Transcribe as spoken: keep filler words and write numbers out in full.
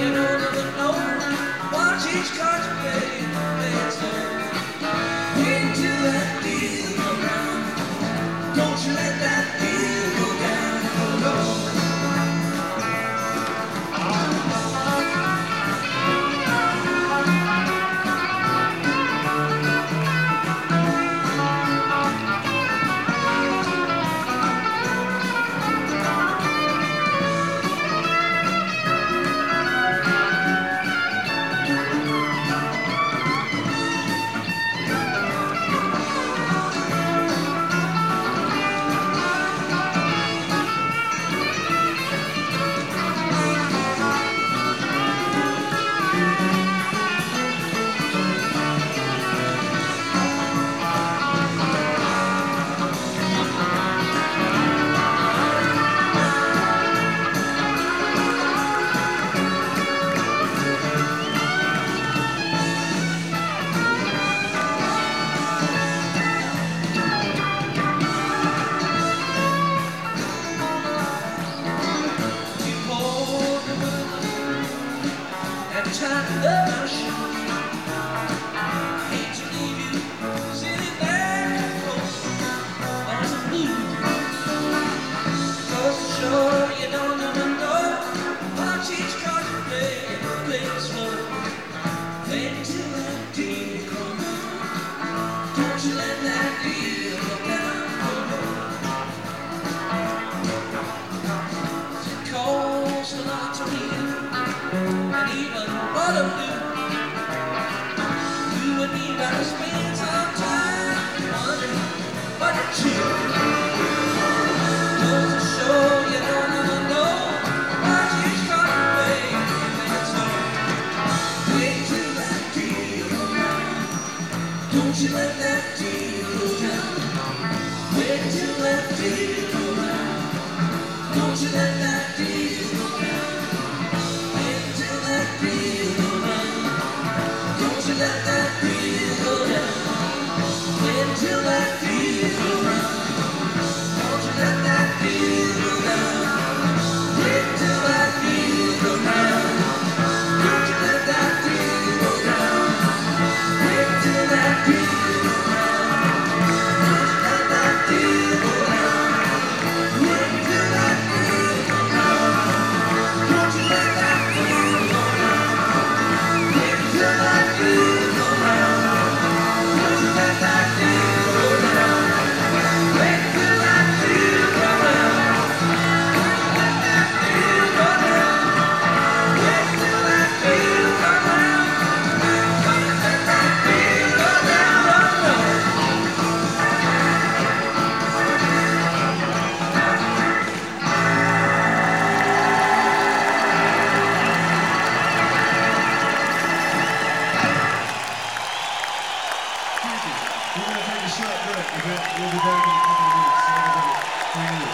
you don't ever know. Watch each card you play, play it slow. Wait till that deal come round. Don't you let that deal go down. Go, go. Time to love you. Hate to leave you sitting there close on some blue. Cause for sure you don't ever know. Watch each card you play, play it slow. Wait till that deal comes out. Don't you let that deal go down. It costs a lot to win, and even what to do. You and me gotta spend some time wondering what to choose. Goes to show you don't ever know. Watch each card you play, play it slow. Wait till that deal come round. Don't you let that deal go down. Wait till that deal go round. Don't you let that deal go down. Wait till that deal go round. Don't you let that deal go down. Wait till that deal go round. Don't you let that deal go down. Wait till that deal go round. Don't you let that deal go down. Wait till that deal go round. Don't you let that deal go down. Wait till that deal go round. Don't you let that deal go round. Wait till that deal go round. Don't you let that deal go round. Wait till that deal go round. Don't you let that deal go round. Wait till that deal go round. Don't you let that deal go down. Thank you. We're going to take a short break. We'll be back in a couple of minutes. So everybody, hang in.